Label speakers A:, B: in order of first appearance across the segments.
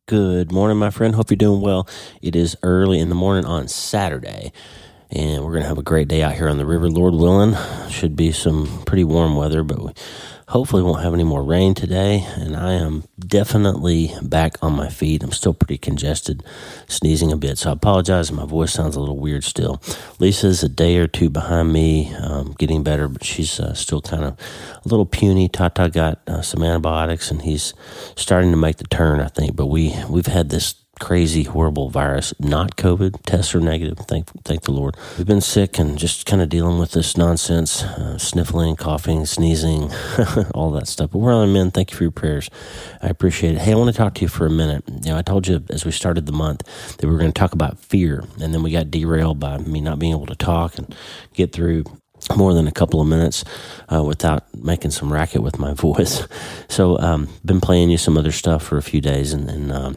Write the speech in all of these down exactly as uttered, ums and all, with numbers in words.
A: Good morning, my friend. Hope you're doing well. It is early in the morning on Saturday, and we're going to have a great day out here on the river, Lord willing. Should be some pretty warm weather, but we hopefully won't have any more rain today, and I am definitely back on my feet. I'm still pretty congested, sneezing a bit, so I apologize if my voice sounds a little weird still. Lisa's a day or two behind me, um, getting better, but she's uh, still kind of a little puny. Tata got uh, some antibiotics, and he's starting to make the turn, I think, but we, we've had this crazy, horrible virus, not COVID. Tests are negative, thank thank the Lord. We've been sick and just kind of dealing with this nonsense, uh, sniffling, coughing, sneezing, all that stuff. But we're on, men. Thank you for your prayers. I appreciate it. Hey, I want to talk to you for a minute. You know, I told you as we started the month that we were going to talk about fear, and then we got derailed by me not being able to talk and get through more than a couple of minutes uh, without making some racket with my voice. So, um, been playing you some other stuff for a few days, and, and um,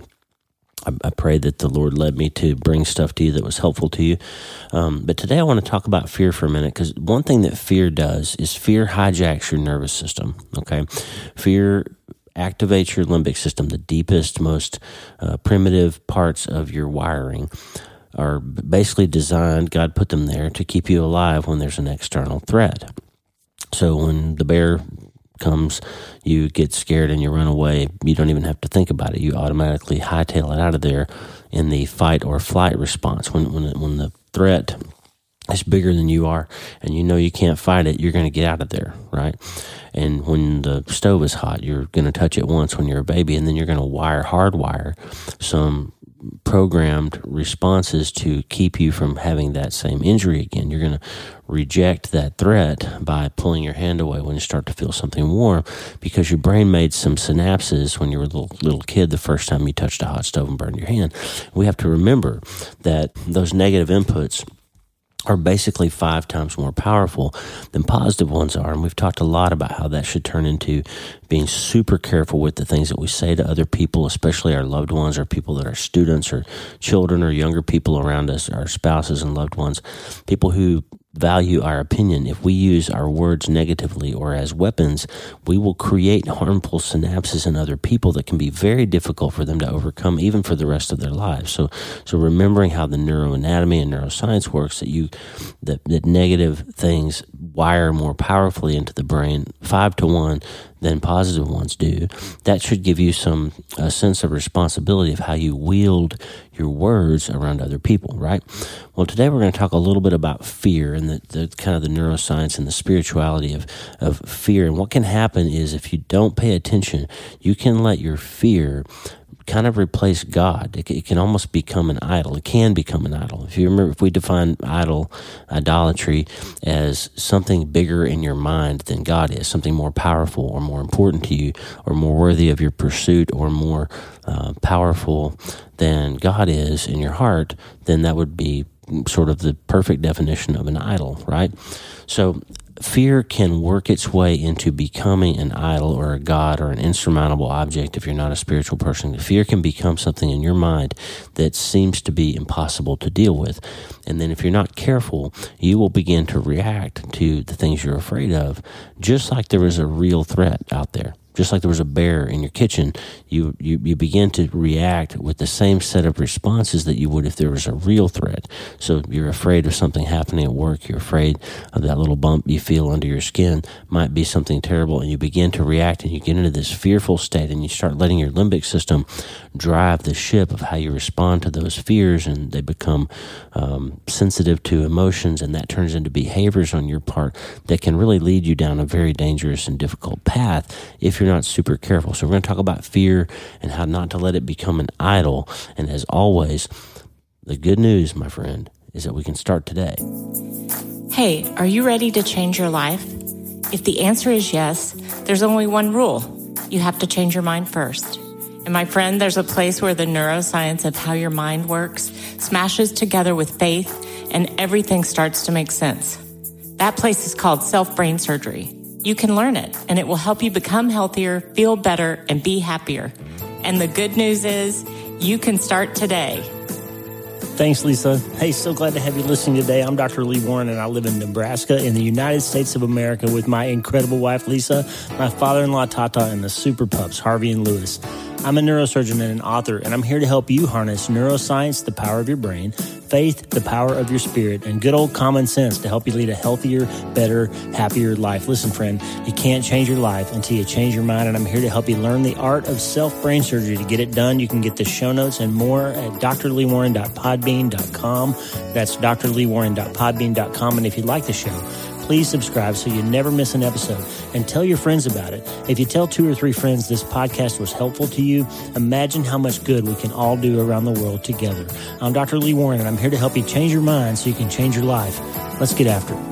A: I pray that the Lord led me to bring stuff to you that was helpful to you. Um, but today I want to talk about fear for a minute, because one thing that fear does is fear hijacks your nervous system, okay? Fear activates your limbic system, the deepest, most uh, primitive parts of your wiring are basically designed, God put them there to keep you alive when there's an external threat. So when the bear comes, you get scared and you run away. You don't even have to think about it. You automatically hightail it out of there in the fight or flight response. When when when the threat is bigger than you are and you know you can't fight it, you're going to get out of there, right? And when the stove is hot, you're going to touch it once when you're a baby, and then you're going to wire, hardwire some programmed responses to keep you from having that same injury again. You're going to reject that threat by pulling your hand away when you start to feel something warm, because your brain made some synapses when you were a little, little kid the first time you touched a hot stove and burned your hand. We have to remember that those negative inputs are basically five times more powerful than positive ones are. And we've talked a lot about how that should turn into being super careful with the things that we say to other people, especially our loved ones or people that are students or children or younger people around us, our spouses and loved ones, people who value our opinion. If we use our words negatively or as weapons, we will create harmful synapses in other people that can be very difficult for them to overcome, even for the rest of their lives. So, so remembering how the neuroanatomy and neuroscience works, that you, that, that negative things wire more powerfully into the brain, five to one, than positive ones do. That should give you some a sense of responsibility of how you wield your words around other people, right? Well, today we're going to talk a little bit about fear and the, the kind of the neuroscience and the spirituality of, of fear. And what can happen is, if you don't pay attention, you can let your fear kind of replace God. It, it can almost become an idol. It can become an idol. If you remember, if we define idol, idolatry as something bigger in your mind than God is, something more powerful or more important to you or more worthy of your pursuit or more uh, powerful than God is in your heart, then that would be sort of the perfect definition of an idol, right? So fear can work its way into becoming an idol or a god or an insurmountable object if you're not a spiritual person. Fear can become something in your mind that seems to be impossible to deal with. And then if you're not careful, you will begin to react to the things you're afraid of, just like there is a real threat out there. Just like there was a bear in your kitchen, you, you, you begin to react with the same set of responses that you would if there was a real threat. So you're afraid of something happening at work. You're afraid of that little bump you feel under your skin might be something terrible, and you begin to react, and you get into this fearful state, and you start letting your limbic system drive the ship of how you respond to those fears, and they become um, sensitive to emotions, and that turns into behaviors on your part that can really lead you down a very dangerous and difficult path if you're not super careful. So we're going to talk about fear and how not to let it become an idol. And as always, the good news, my friend, is that we can start today.
B: Hey, are you ready to change your life? If the answer is yes, there's only one rule. You have to change your mind first. And my friend, there's a place where the neuroscience of how your mind works smashes together with faith, and everything starts to make sense. That place is called self-brain surgery. You can learn it, and it will help you become healthier, feel better, and be happier. And the good news is, you can start today.
C: Thanks, Lisa. Hey, so glad to have you listening today. I'm Doctor Lee Warren, and I live in Nebraska in the United States of America with my incredible wife, Lisa, my father-in-law, Tata, and the super pups, Harvey and Lewis. I'm a neurosurgeon and an author, and I'm here to help you harness neuroscience, the power of your brain, faith, the power of your spirit, and good old common sense to help you lead a healthier, better, happier life. Listen, friend, you can't change your life until you change your mind, and I'm here to help you learn the art of self-brain surgery. To get it done, you can get the show notes and more at d r lee warren dot podbean dot com. That's d r lee warren dot podbean dot com, and if you like the show, please subscribe so you never miss an episode, and tell your friends about it. If you tell two or three friends this podcast was helpful to you, imagine how much good we can all do around the world together. I'm Doctor Lee Warren, and I'm here to help you change your mind so you can change your life. Let's get after it.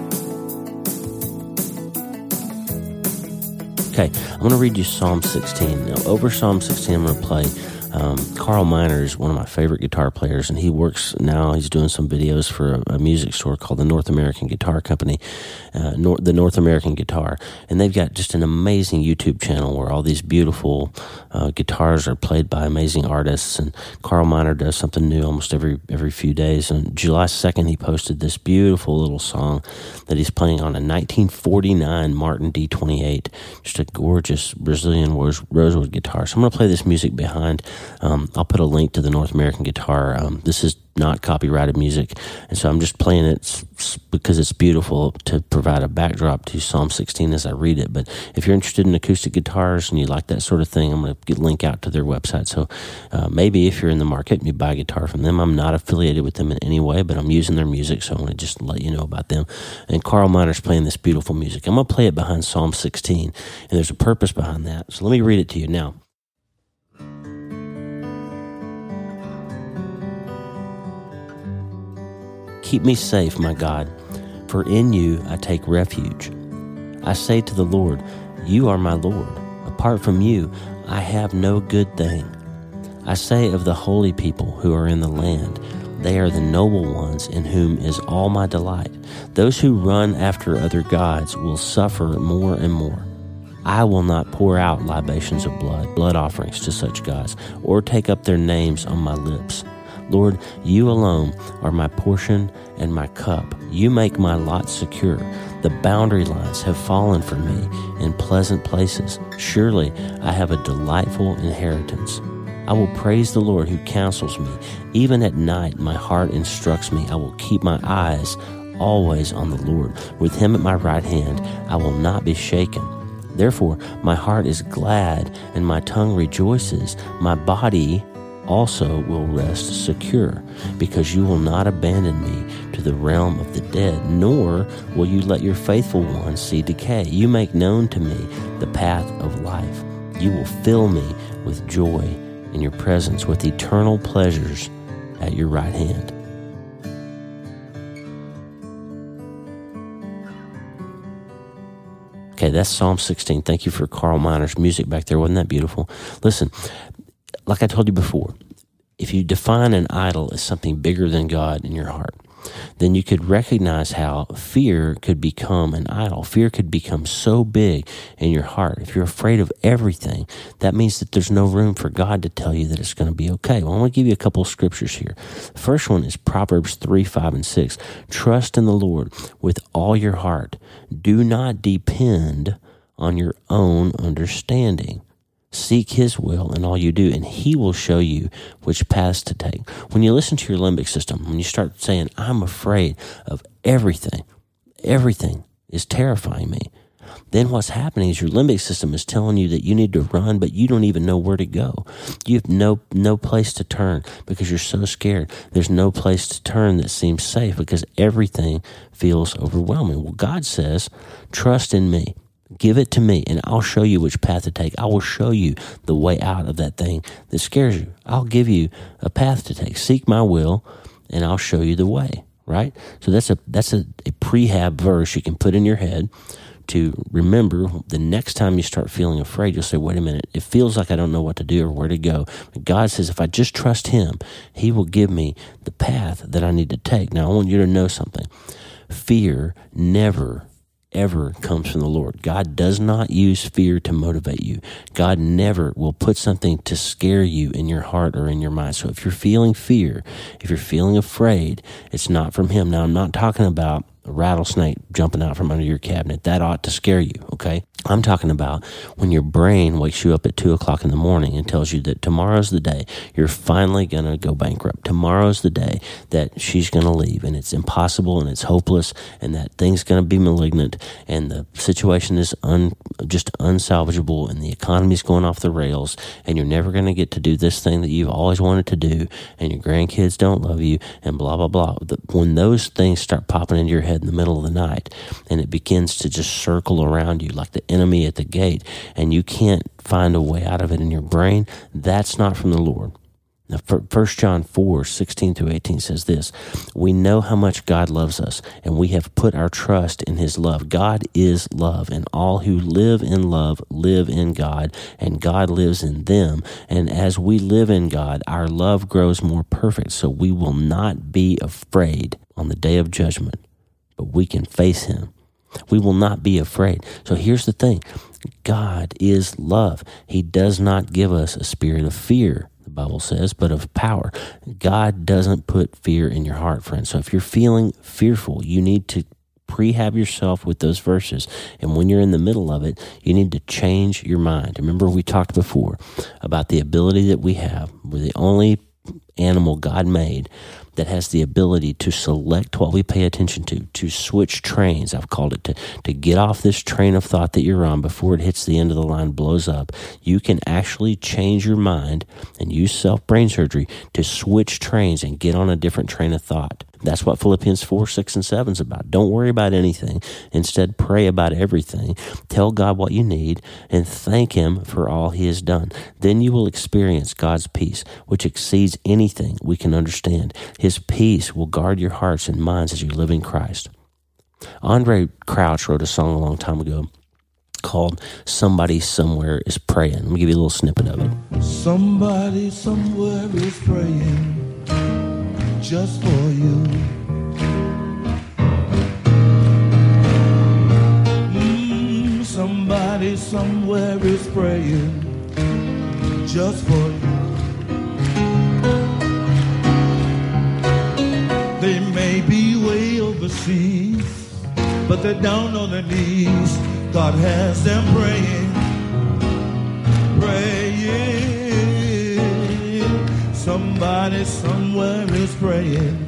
A: Okay, I'm going to read you Psalm sixteen. Now, over Psalm sixteen, I'm going to play Um, Carl Miner is one of my favorite guitar players, and he works now, he's doing some videos for a, a music store called the North American Guitar Company, uh, Nor- the North American Guitar, and they've got just an amazing YouTube channel where all these beautiful uh, guitars are played by amazing artists, and Carl Miner does something new almost every every few days. And July second, he posted this beautiful little song that he's playing on a nineteen forty-nine Martin D twenty-eight, just a gorgeous Brazilian rose, rosewood guitar. So I'm going to play this music behind. Um, I'll put a link to the North American Guitar. Um, this is not copyrighted music, and so I'm just playing it because it's beautiful to provide a backdrop to Psalm sixteen as I read it. But if you're interested in acoustic guitars and you like that sort of thing, I'm going to get link out to their website. So uh, maybe if you're in the market and you buy a guitar from them, I'm not affiliated with them in any way, but I'm using their music, so I want to just let you know about them. And Carl Miner's playing this beautiful music. I'm going to play it behind Psalm sixteen, and there's a purpose behind that. So let me read it to you now. Keep me safe, my God, for in you I take refuge. I say to the Lord, you are my Lord. Apart from you, I have no good thing. I say of the holy people who are in the land, they are the noble ones in whom is all my delight. Those who run after other gods will suffer more and more. I will not pour out libations of blood, blood offerings to such gods, or take up their names on my lips. Lord, you alone are my portion and my cup. You make my lot secure. The boundary lines have fallen for me in pleasant places. Surely I have a delightful inheritance. I will praise the Lord who counsels me. Even at night my heart instructs me. I will keep my eyes always on the Lord. With him at my right hand, I will not be shaken. Therefore my heart is glad and my tongue rejoices. My body also will rest secure, because you will not abandon me to the realm of the dead, nor will you let your faithful one see decay. You make known to me the path of life. You will fill me with joy in your presence, with eternal pleasures at your right hand. Okay, that's Psalm sixteen. Thank you for Carl Miner's music back there. Wasn't that beautiful? Listen, like I told you before, if you define an idol as something bigger than God in your heart, then you could recognize how fear could become an idol. Fear could become so big in your heart. If you're afraid of everything, that means that there's no room for God to tell you that it's going to be okay. Well, I want to give you a couple of scriptures here. The first one is Proverbs three, five, and six. Trust in the Lord with all your heart. Do not depend on your own understanding. Seek his will in all you do, and he will show you which paths to take. When you listen to your limbic system, when you start saying, I'm afraid of everything, everything is terrifying me, then what's happening is your limbic system is telling you that you need to run, but you don't even know where to go. You have no no place to turn because you're so scared. There's no place to turn that seems safe because everything feels overwhelming. Well, God says, trust in me. Give it to me, and I'll show you which path to take. I will show you the way out of that thing that scares you. I'll give you a path to take. Seek my will, and I'll show you the way, right? So that's a that's a, a prehab verse you can put in your head to remember the next time you start feeling afraid. You'll say, wait a minute, it feels like I don't know what to do or where to go. But God says if I just trust him, he will give me the path that I need to take. Now, I want you to know something. Fear never ever comes from the Lord. God does not use fear to motivate you. God never will put something to scare you in your heart or in your mind. So if you're feeling fear, if you're feeling afraid, it's not from him. Now, I'm not talking about a rattlesnake jumping out from under your cabinet. That ought to scare you, okay? I'm talking about when your brain wakes you up at two o'clock in the morning and tells you that tomorrow's the day you're finally going to go bankrupt. Tomorrow's the day that she's going to leave, and it's impossible and it's hopeless, and that thing's going to be malignant, and the situation is un, just unsalvageable, and the economy's going off the rails, and you're never going to get to do this thing that you've always wanted to do, and your grandkids don't love you, and blah, blah, blah. When those things start popping into your head in the middle of the night, and it begins to just circle around you like the enemy at the gate, and you can't find a way out of it in your brain, that's not from the Lord. Now, First John four, sixteen through eighteen says this: we know how much God loves us, and we have put our trust in his love. God is love, and all who live in love live in God, and God lives in them. And as we live in God, our love grows more perfect, so we will not be afraid on the day of judgment, but we can face him. We will not be afraid. So here's the thing. God is love. He does not give us a spirit of fear, the Bible says, but of power. God doesn't put fear in your heart, friends. So if you're feeling fearful, you need to prehab yourself with those verses. And when you're in the middle of it, you need to change your mind. Remember, we talked before about the ability that we have. We're the only animal God made that has the ability to select what we pay attention to, to switch trains, I've called it, to, to get off this train of thought that you're on before it hits the end of the line, blows up. You can actually change your mind and use self-brain surgery to switch trains and get on a different train of thought. That's what Philippians four, six, and seven is about. Don't worry about anything. Instead, pray about everything. Tell God what you need and thank him for all he has done. Then you will experience God's peace, which exceeds anything we can understand. His peace will guard your hearts and minds as you live in Christ. Andre Crouch wrote a song a long time ago called Somebody Somewhere is Praying. Let me give you a little snippet of it.
D: Somebody somewhere is praying just for you. Mm, somebody somewhere is praying just for you. They may be way overseas, but they're down on their knees. God has them praying, praying. Somebody somewhere is praying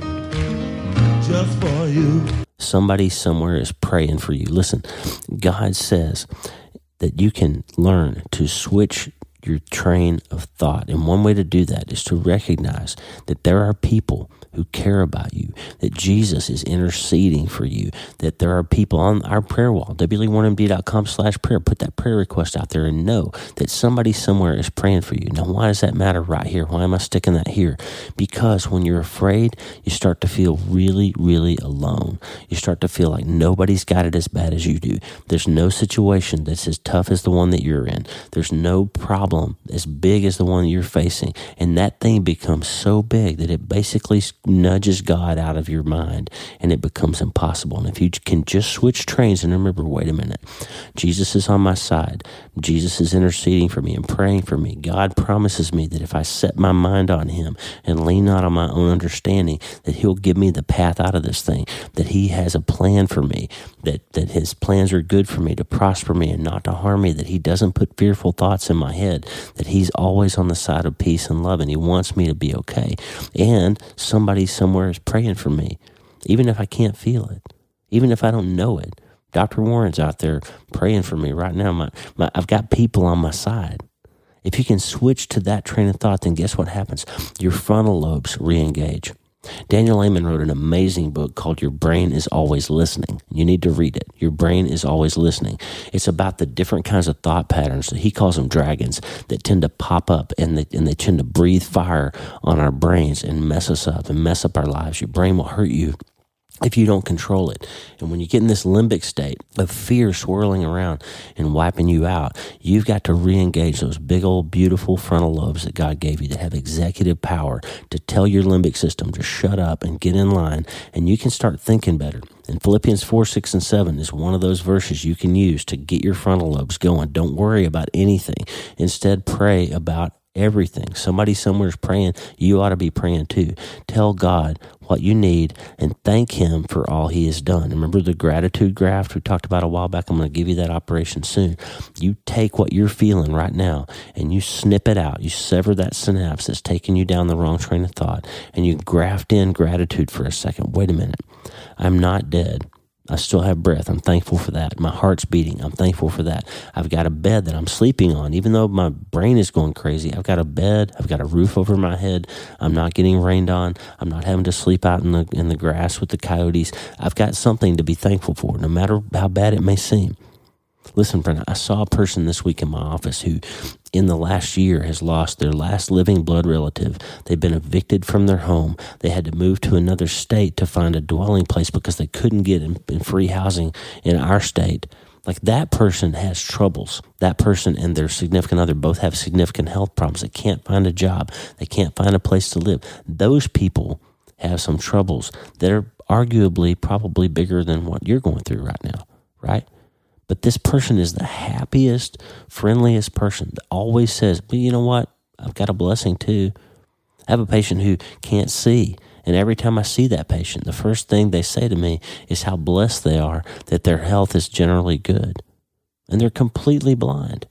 D: just for you.
A: Somebody somewhere is praying for you. Listen, God says that you can learn to switch your train of thought. And one way to do that is to recognize that there are people who care about you, that Jesus is interceding for you, that there are people on our prayer wall, w l one m d dot com slash prayer. Put that prayer request out there and know that somebody somewhere is praying for you. Now, why does that matter right here? Why am I sticking that here? Because when you're afraid, you start to feel really, really alone. You start to feel like nobody's got it as bad as you do. There's no situation that's as tough as the one that you're in. There's no problem as big as the one that you're facing. And that thing becomes so big that it basically nudges God out of your mind and it becomes impossible. And if you can just switch trains and remember, wait a minute, Jesus is on my side. Jesus is interceding for me and praying for me. God promises me that if I set my mind on him and lean not on my own understanding, that he'll give me the path out of this thing, that he has a plan for me, that, that his plans are good for me, to prosper me and not to harm me, that he doesn't put fearful thoughts in my head, that he's always on the side of peace and love, and he wants me to be okay. And somebody somewhere is praying for me, even if I can't feel it, even if I don't know it. Doctor Warren's out there praying for me right now. My, my, I've got people on my side. If you can switch to that train of thought, then guess what happens? Your frontal lobes re-engage. Daniel Amen wrote an amazing book called Your Brain is Always Listening. You need to read it. Your Brain is Always Listening. It's about the different kinds of thought patterns, he calls them dragons, that tend to pop up and they, and they tend to breathe fire on our brains and mess us up and mess up our lives. Your brain will hurt you if you don't control it. And when you get in this limbic state of fear swirling around and wiping you out, you've got to re-engage those big old beautiful frontal lobes that God gave you that have executive power to tell your limbic system to shut up and get in line, and you can start thinking better. And Philippians four, six, and seven is one of those verses you can use to get your frontal lobes going. Don't worry about anything. Instead, pray about everything. Somebody somewhere is praying. You ought to be praying too. Tell God what you need and thank him for all he has done. Remember the gratitude graft we talked about a while back? I'm going to give you that operation soon. You take what you're feeling right now and you snip it out. You sever that synapse that's taking you down the wrong train of thought, and you graft in gratitude for a second. Wait a minute. I'm not dead. I still have breath. I'm thankful for that. My heart's beating. I'm thankful for that. I've got a bed that I'm sleeping on. Even though my brain is going crazy, I've got a bed. I've got a roof over my head. I'm not getting rained on. I'm not having to sleep out in the in the grass with the coyotes. I've got something to be thankful for, no matter how bad it may seem. Listen, friend, I saw a person this week in my office who in the last year has lost their last living blood relative. They've been evicted from their home. They had to move to another state to find a dwelling place because they couldn't get in, in free housing in our state. Like, that person has troubles. That person and their significant other both have significant health problems. They can't find a job. They can't find a place to live. Those people have some troubles that are arguably probably bigger than what you're going through right now, right? But this person is the happiest, friendliest person that always says, well, you know what? I've got a blessing too. I have a patient who can't see. And every time I see that patient, the first thing they say to me is how blessed they are that their health is generally good. And they're completely blind.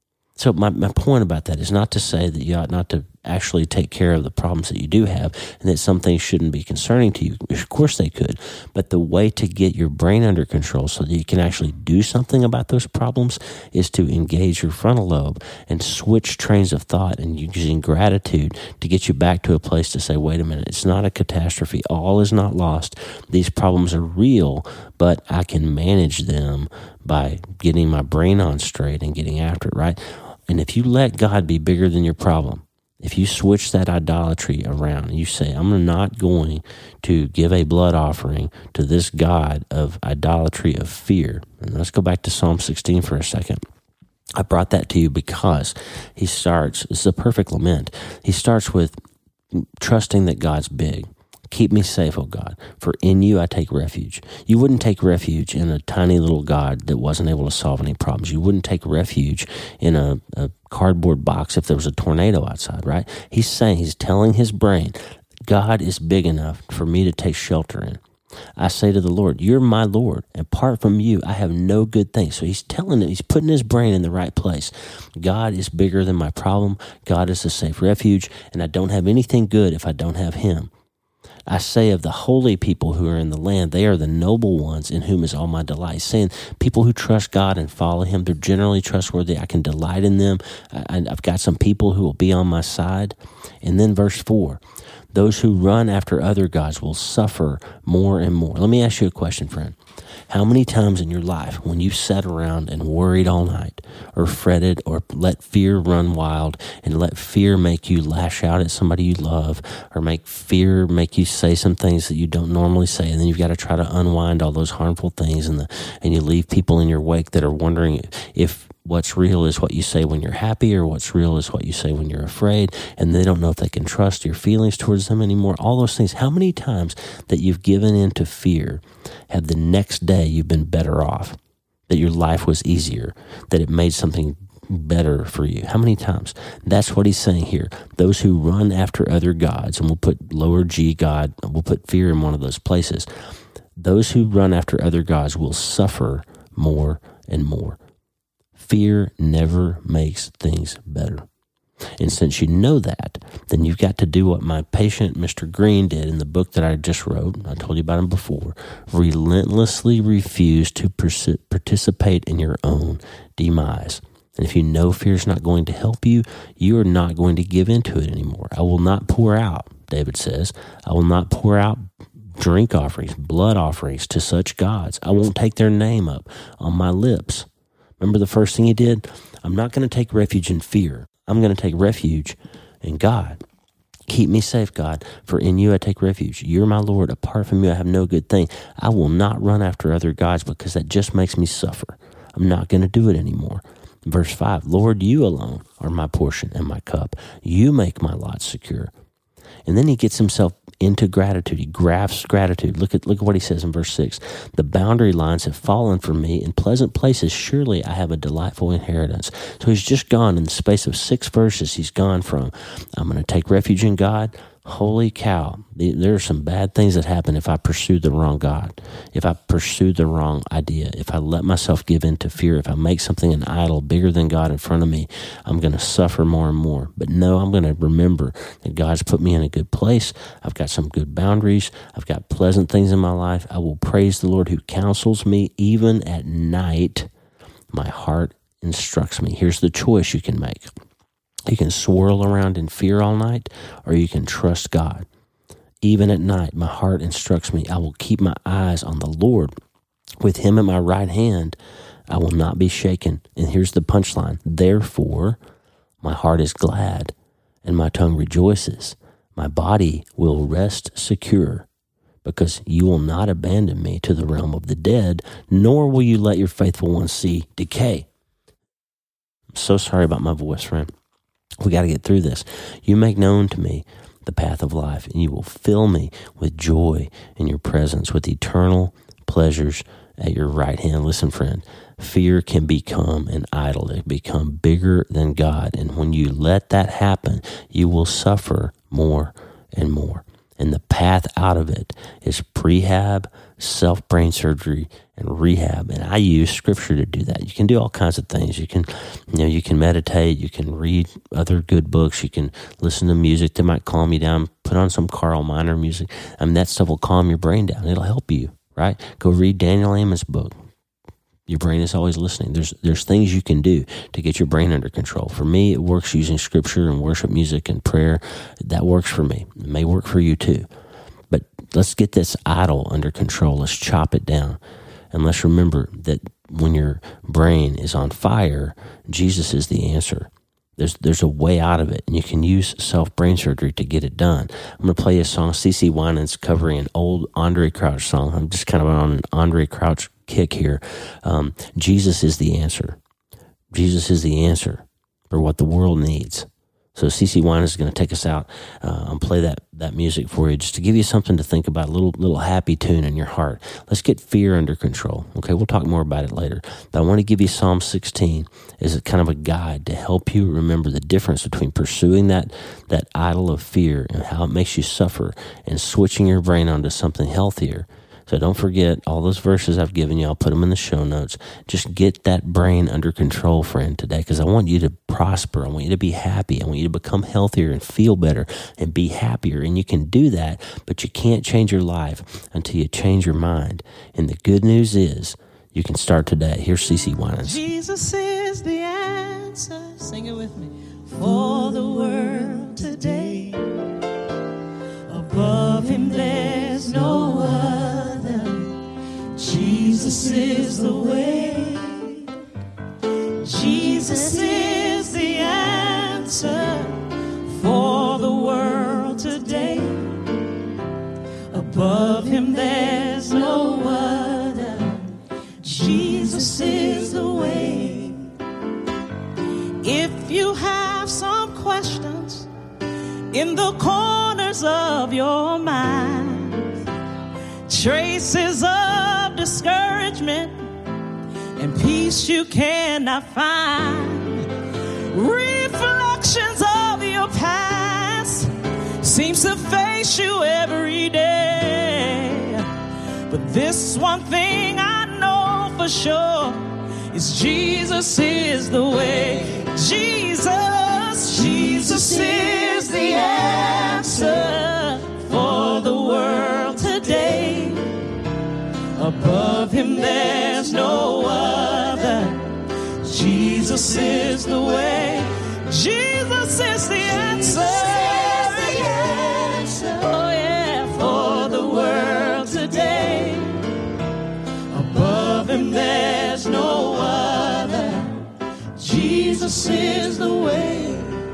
A: So my, my point about that is not to say that you ought not to actually take care of the problems that you do have and that some things shouldn't be concerning to you. Of course they could. But the way to get your brain under control so that you can actually do something about those problems is to engage your frontal lobe and switch trains of thought and using gratitude to get you back to a place to say, wait a minute, it's not a catastrophe. All is not lost. These problems are real, but I can manage them by getting my brain on straight and getting after it, right? And if you let God be bigger than your problem, if you switch that idolatry around and you say, I'm not going to give a blood offering to this God of idolatry of fear. And let's go back to Psalm sixteen for a second. I brought that to you because he starts, this is a perfect lament. He starts with trusting that God's big. Keep me safe, O God, for in you I take refuge. You wouldn't take refuge in a tiny little God that wasn't able to solve any problems. You wouldn't take refuge in a, a cardboard box if there was a tornado outside, right? He's saying, he's telling his brain, God is big enough for me to take shelter in. I say to the Lord, you're my Lord, and apart from you, I have no good thing. So he's telling it, he's putting his brain in the right place. God is bigger than my problem. God is a safe refuge, and I don't have anything good if I don't have him. I say of the holy people who are in the land, they are the noble ones in whom is all my delight. Saying people who trust God and follow him, they're generally trustworthy. I can delight in them. I, I've got some people who will be on my side. And then verse four, those who run after other gods will suffer more and more. Let me ask you a question, friend. How many times in your life when you sat around and worried all night or fretted or let fear run wild and let fear make you lash out at somebody you love or make fear make you say some things that you don't normally say, and then you've got to try to unwind all those harmful things and the, and you leave people in your wake that are wondering if what's real is what you say when you're happy or what's real is what you say when you're afraid, and they don't know if they can trust your feelings towards them anymore, all those things. How many times that you've given in to fear have the next day you've been better off, that your life was easier, that it made something better for you? How many times? That's what he's saying here. Those who run after other gods, and we'll put lower G God, we'll put fear in one of those places. Those who run after other gods will suffer more and more. Fear never makes things better. And since you know that, then you've got to do what my patient, Mister Green, did in the book that I just wrote. I told you about him before. Relentlessly refuse to pers- participate in your own demise. And if you know fear is not going to help you, you are not going to give into it anymore. I will not pour out, David says. I will not pour out drink offerings, blood offerings to such gods. I won't take their name up on my lips. Remember the first thing he did? I'm not going to take refuge in fear. I'm going to take refuge in God. Keep me safe, God, for in you I take refuge. You're my Lord. Apart from you, I have no good thing. I will not run after other gods because that just makes me suffer. I'm not going to do it anymore. Verse five, Lord, you alone are my portion and my cup. You make my lot secure. And then he gets himself into gratitude. He grasps gratitude. Look at look at what he says in verse six. The boundary lines have fallen from me. In pleasant places, surely I have a delightful inheritance. So he's just gone in the space of six verses. He's gone from, I'm going to take refuge in God. holy cow, there are some bad things that happen if I pursue the wrong God, if I pursue the wrong idea, if I let myself give in to fear, if I make something an idol bigger than God in front of me, I'm going to suffer more and more. But no, I'm going to remember that God's put me in a good place. I've got some good boundaries. I've got pleasant things in my life. I will praise the Lord who counsels me even at night. My heart instructs me. Here's the choice you can make. You can swirl around in fear all night, or you can trust God. Even at night, my heart instructs me. I will keep my eyes on the Lord. With him at my right hand, I will not be shaken. And here's the punchline. Therefore, my heart is glad, and my tongue rejoices. My body will rest secure, because you will not abandon me to the realm of the dead, nor will you let your faithful ones see decay. I'm so sorry about my voice, friend. We got to get through this. You make known to me the path of life, and you will fill me with joy in your presence, with eternal pleasures at your right hand. Listen, friend, fear can become an idol. It can become bigger than God. And when you let that happen, you will suffer more and more. And the path out of it is prehab, self-brain surgery, and rehab. And I use scripture to do that. You can do all kinds of things. You can, you know, you can meditate. You can read other good books. You can listen to music that might calm you down. Put on some Carl Miner music. I mean, that stuff will calm your brain down. It'll help you, right? Go read Daniel Amos' book. Your brain is always listening. There's there's things you can do to get your brain under control. For me, it works using scripture and worship music and prayer. That works for me. It may work for you too. But let's get this idol under control. Let's chop it down. And let's remember that when your brain is on fire, Jesus is the answer. There's there's a way out of it, and you can use self-brain surgery to get it done. I'm going to play a song. CeCe Winans covering an old Andre Crouch song. I'm just kind of on an Andre Crouch kick here. Um, Jesus is the answer. Jesus is the answer for what the world needs. So CeCe Winans is going to take us out uh, and play that that music for you, just to give you something to think about, a little little happy tune in your heart. Let's get fear under control. Okay, we'll talk more about it later. But I want to give you Psalm sixteen as a kind of a guide to help you remember the difference between pursuing that that idol of fear and how it makes you suffer, and switching your brain onto something healthier. So don't forget all those verses I've given you. I'll put them in the show notes. Just get that brain under control, friend, today, because I want you to prosper. I want you to be happy. I want you to become healthier and feel better and be happier. And you can do that, but you can't change your life until you change your mind. And the good news is you can start today. Here's CeCe Winans.
E: Jesus is the answer. Sing it with me. For the world today, above him there's no other. Jesus is the way. Jesus is the answer for the world today. Above him there's no other. Jesus is the way. If you have some questions in the corners of your mind, traces of discouragement and peace you cannot find, reflections of your past seems to face you every day. But this one thing I know for sure is Jesus is the way. Jesus, Jesus is the answer for the world today. Above him there's no other. Jesus is the way. Jesus is the answer. Oh yeah, for the world today. Above him there's no other. Jesus is the way.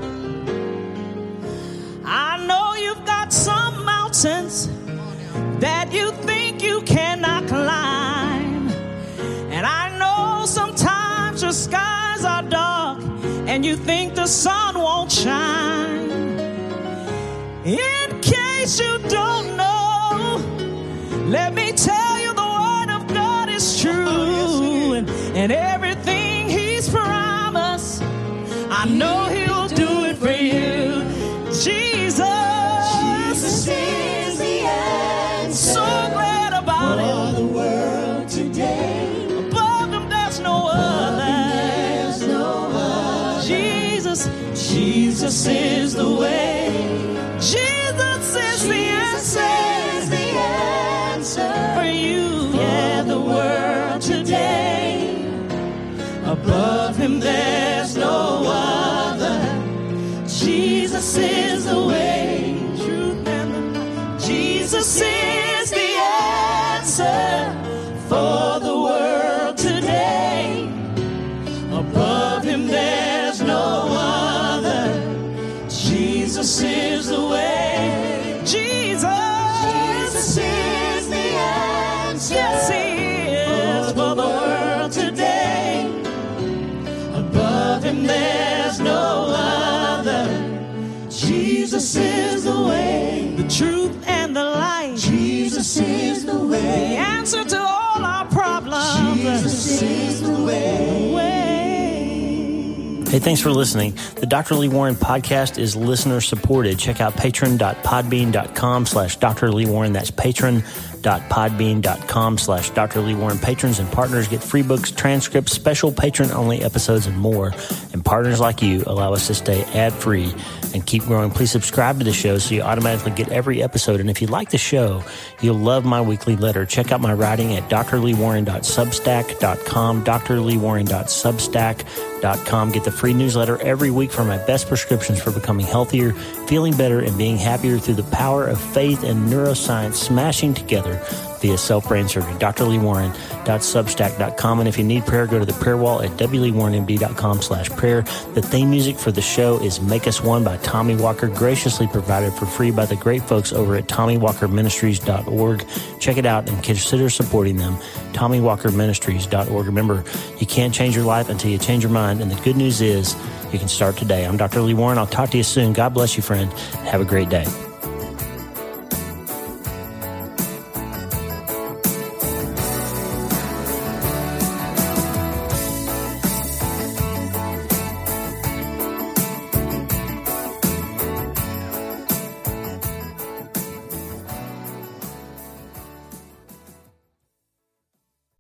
E: I know you've got some mountains that you think you cannot climb. And I know sometimes your skies are dark and you think the sun won't shine. In case you don't know, let me tell you the word of God is true. And, and everything he's promised, I know he'll do it for you. Jesus, Jesus is the way, truth, and the life. Jesus is the answer for the world today. Above him there's no other. Jesus is the way. Jesus, Jesus is the answer. Yes, he is for the world today. Above him there's no other. Jesus is the way, the truth, and the light. Jesus is the way, the answer to all our problems. Jesus is the way. way.
C: Hey, thanks for listening. The Doctor Lee Warren podcast is listener supported. Check out patron.podbean.com slash Dr. Lee Warren. That's patron.podbean.com slash Dr. Lee Warren. Patrons and partners get free books, transcripts, special patron-only episodes, and more. And partners like you allow us to stay ad-free and keep growing. Please subscribe to the show so you automatically get every episode. And if you like the show, you'll love my weekly letter. Check out my writing at d r lee warren dot substack dot com, d r lee warren dot substack dot com. Get the free newsletter every week for my best prescriptions for becoming healthier, feeling better, and being happier through the power of faith and neuroscience smashing together via self-brain surgery. d r lee warren dot substack dot com. And if you need prayer, go to the prayer wall at w lee warren m d dot com slash prayer. The theme music for the show is Make Us One by Tommy Walker, graciously provided for free by the great folks over at tommy walker ministries dot org. Check it out and consider supporting them. tommy walker ministries dot org. Remember, you can't change your life until you change your mind, and the good news is you can start today. I'm Doctor Lee Warren. I'll talk to you soon. God bless you, friend. Have a great day.